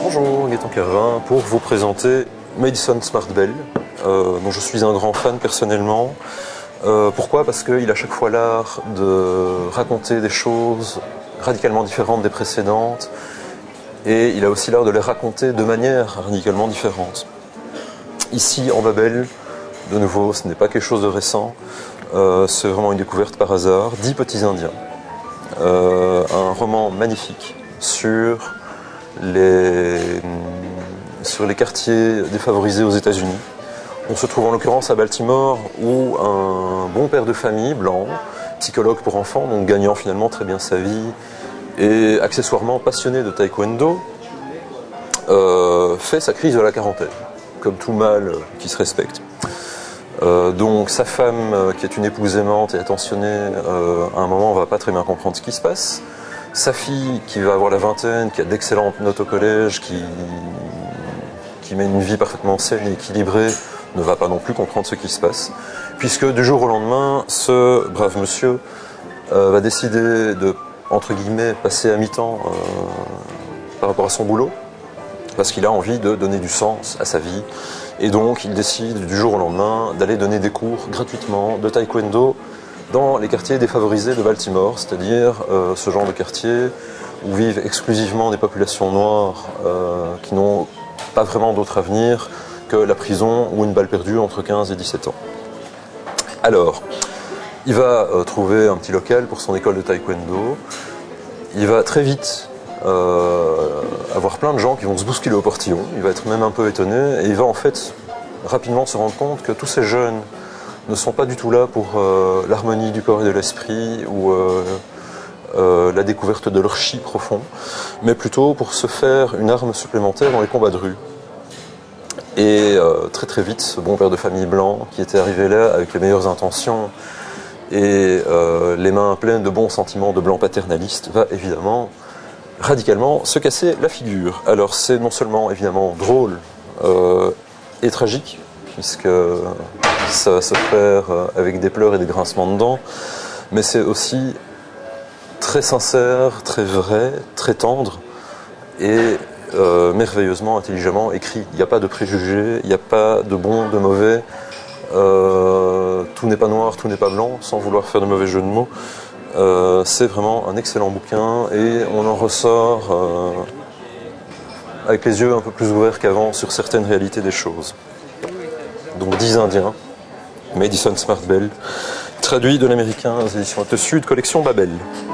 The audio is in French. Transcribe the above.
Bonjour, Gaëtan Kervin, pour vous présenter Madison Smart Bell, dont je suis un grand fan personnellement. Pourquoi? Parce qu'il a chaque fois l'art de raconter des choses radicalement différentes des précédentes, et il a aussi l'art de les raconter de manière radicalement différente. Ici, en Babel, de nouveau, ce n'est pas quelque chose de récent, c'est vraiment une découverte par hasard, 10 petits Indiens. Un roman magnifique sur les quartiers défavorisés aux États-Unis. On se trouve en l'occurrence à Baltimore, où un bon père de famille, blanc, psychologue pour enfants, donc gagnant finalement très bien sa vie, et accessoirement passionné de taekwondo, fait sa crise de la quarantaine, comme tout mâle qui se respecte. Donc sa femme, qui est une épouse aimante et attentionnée, à un moment on va pas très bien comprendre ce qui se passe. Sa fille, qui va avoir la vingtaine, qui a d'excellentes notes au collège, qui mène une vie parfaitement saine et équilibrée, ne va pas non plus comprendre ce qui se passe, puisque du jour au lendemain, ce brave monsieur va décider de, entre guillemets, passer à mi-temps par rapport à son boulot, parce qu'il a envie de donner du sens à sa vie, et donc il décide du jour au lendemain d'aller donner des cours gratuitement de taekwondo dans les quartiers défavorisés de Baltimore, c'est-à-dire ce genre de quartier où vivent exclusivement des populations noires qui n'ont pas vraiment d'autre avenir que la prison ou une balle perdue entre 15 et 17 ans. Alors, il va trouver un petit local pour son école de taekwondo. Il va très vite avoir plein de gens qui vont se bousculer au portillon. Il va être même un peu étonné et il va en fait rapidement se rendre compte que tous ces jeunes ne sont pas du tout là pour l'harmonie du corps et de l'esprit ou la découverte de leur chi profond, mais plutôt pour se faire une arme supplémentaire dans les combats de rue. Et très très vite, ce bon père de famille blanc, qui était arrivé là avec les meilleures intentions et les mains pleines de bons sentiments de blanc paternaliste, va évidemment radicalement se casser la figure. Alors c'est non seulement évidemment drôle et tragique, puisque ça va se faire avec des pleurs et des grincements de dents, mais c'est aussi très sincère, très vrai, très tendre et merveilleusement, intelligemment écrit. Il n'y a pas de préjugés, il n'y a pas de bon, de mauvais, tout n'est pas noir, tout n'est pas blanc, sans vouloir faire de mauvais jeux de mots. C'est vraiment un excellent bouquin et on en ressort avec les yeux un peu plus ouverts qu'avant sur certaines réalités des choses. Donc 10 Indiens, Madison Smart Bell, traduit de l'américain aux éditions Actes Sud, collection Babel.